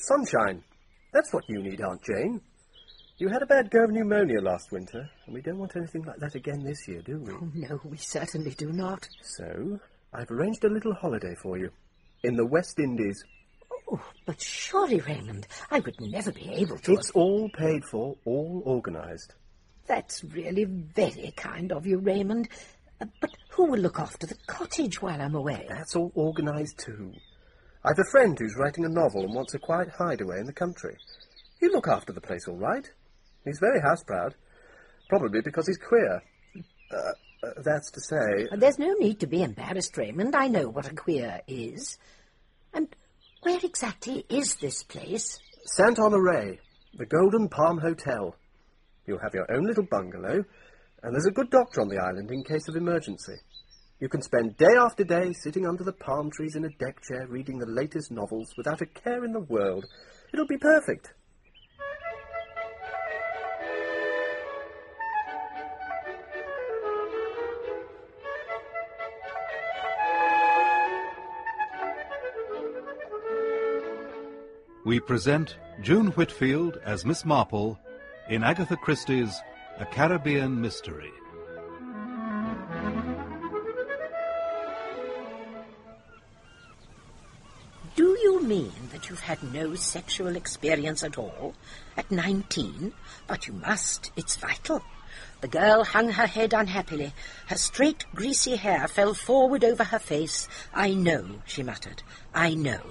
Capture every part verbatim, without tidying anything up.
Sunshine. That's what you need, Aunt Jane. You had a bad go of pneumonia last winter, and we don't want anything like that again this year, do we? Oh, no, we certainly do not. So, I've arranged a little holiday for you. In the West Indies. Oh, but surely, Raymond, I would never be able to... It's all paid for, all organised. That's really very kind of you, Raymond. Uh, but who will look after the cottage while I'm away? That's all organised too. I've a friend who's writing a novel and wants a quiet hideaway in the country. He'll look after the place all right. He's very house-proud, probably because he's queer. Uh, uh, that's to say... Uh, there's no need to be embarrassed, Raymond. I know what a queer is. And where exactly is this place? Sant Honoré, the Golden Palm Hotel. You'll have your own little bungalow, and there's a good doctor on the island in case of emergency. You can spend day after day sitting under the palm trees in a deck chair reading the latest novels without a care in the world. It'll be perfect. We present June Whitfield as Miss Marple in Agatha Christie's A Caribbean Mystery. Do you mean that you've had no sexual experience at all? At nineteen? But you must. It's vital. The girl hung her head unhappily. Her straight, greasy hair fell forward over her face. I know, she muttered. I know.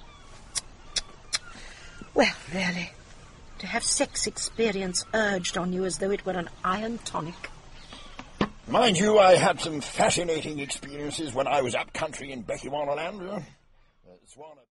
Well, really, to have sex experience urged on you as though it were an iron tonic. Mind you, I had some fascinating experiences when I was up country in Bechuanaland. Uh, Swan